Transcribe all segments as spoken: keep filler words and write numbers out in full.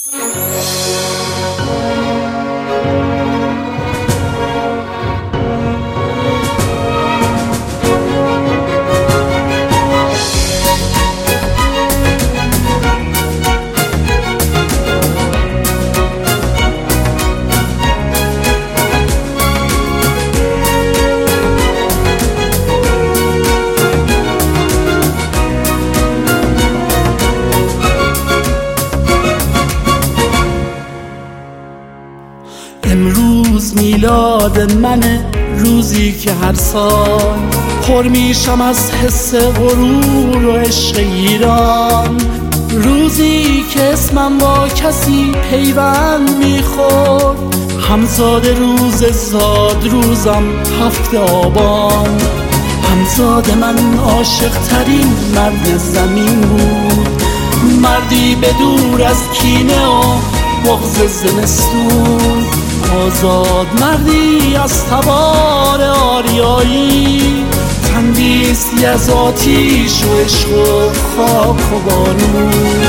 امروز میلاد منه، روزی که هر سال پر میشم از حس غرور و عشق ایران، روزی که اسمم با کسی پیوند میخورد، همزاد روز زاد روزم هفت آبان. همزاد من عاشق ترین مرد زمین بود، مردی به دور از کینه و بغض زمستون، آزاد مردی از تبار آریایی، تندیسی از آتیش و عشق و خاک و بارون.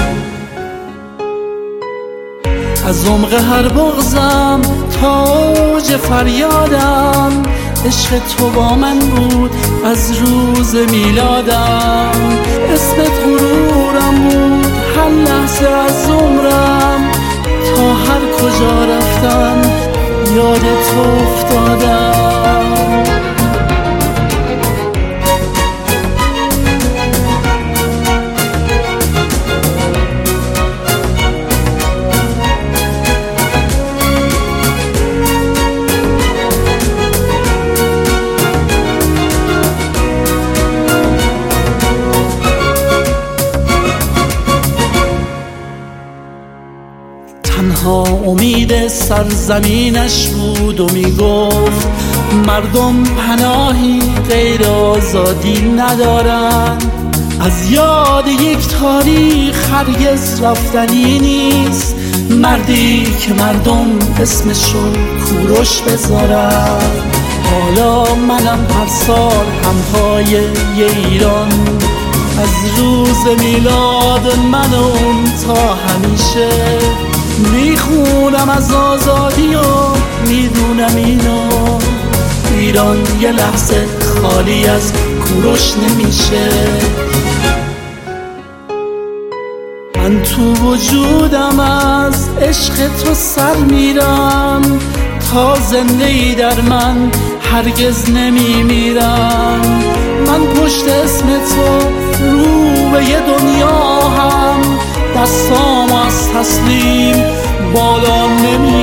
از عمق هر بغضم تا اوج فریادم، عشق تو با من بود از روز میلادم، اسمت غرورم بود هر لحظه از عمرم، تا هر کجا رفتم یاد تو افتادم. تنها امید سرزمینش بود و میگفت مردم پناهی غیر آزادی ندارن، از یاد یک تاریخ هرگز رفتنی نیست، مردی که مردم اسمشو کوروش بذارن. حالا منم هر سال همپای یه ایران، از روز میلاد من و اون تا همیشه میخونم از آزادی و میدونم اینو، ایران یه لحظه خالی از کوروش نمیشه. من تو وجودم از عشق تو سر میرم، تا زنده ای در من هرگز نمیمیرم. من پشت اسم تو رو به یه دنیا هم، دستام از تسلیم بالا نمی